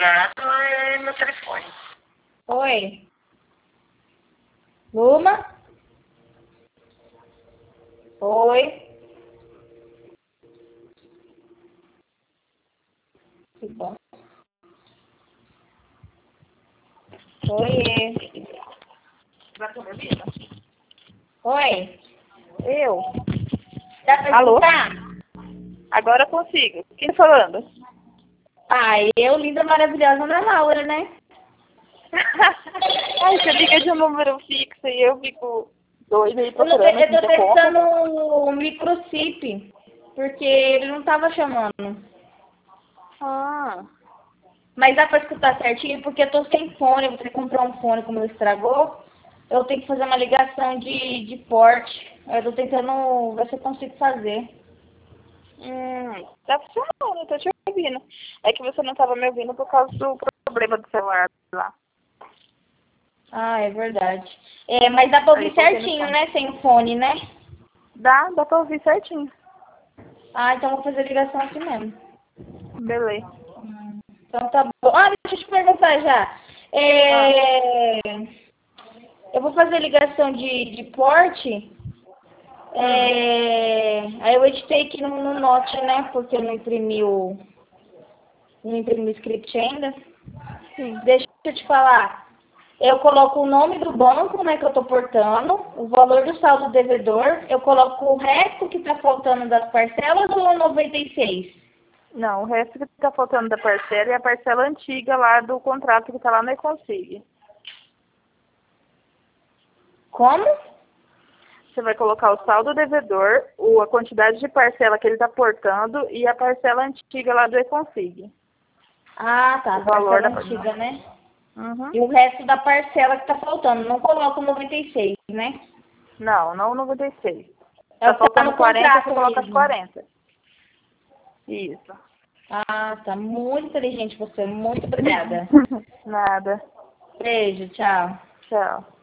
ligado é meu telefone. Oi. Luma? Oi. Que bom. Oi. Vai comer vida? Oi. Eu? Dá pra Alô? escutar? Agora eu consigo. Quem tá falando? Eu, linda, maravilhosa, Ana Laura, né? Ai, você liga de um número fixo e eu fico doida aí Eu procurando tô aqui seu testando conta. o microchip, porque ele não tava chamando. Ah, Mas dá pra escutar certinho, porque eu tô sem fone, eu vou ter que comprar um fone, como ele estragou. Eu tenho que fazer uma ligação de porte. Eu tô tentando ver se eu consigo fazer. tá funcionando, eu tô te ouvindo. É que você não tava me ouvindo por causa do problema do celular lá. Ah, é verdade. É, mas dá pra ouvir Aí, coloquei no certinho, fone. né? Sem fone, né? Dá pra ouvir certinho. Ah, então eu vou fazer ligação aqui mesmo. Beleza. Então tá bom. Ah, deixa eu te perguntar já. Ah, Eu vou fazer ligação de porte. Aí eu editei aqui no Note, né? Porque eu não imprimi o script ainda. sim. Deixa eu te falar. Eu coloco o nome do banco, né, que eu tô portando, o valor do saldo devedor, eu coloco o resto que tá faltando das parcelas ou 96? Não, o resto que tá faltando da parcela é a parcela antiga lá do contrato que tá lá no Econsig. Como? Você vai colocar o saldo devedor, a quantidade de parcela que ele está portando e a parcela antiga lá do Econsig. Ah, tá, a O valor parcela da... antiga, né? Uhum. E o resto da parcela que tá faltando, não coloco 96, né? Não, não 96. É Tá o que tá faltando no 40, você contrato coloca as mesmo. 40. Isso. Ah, tá muito inteligente você, muito obrigada. Nada. Beijo, tchau. Tchau.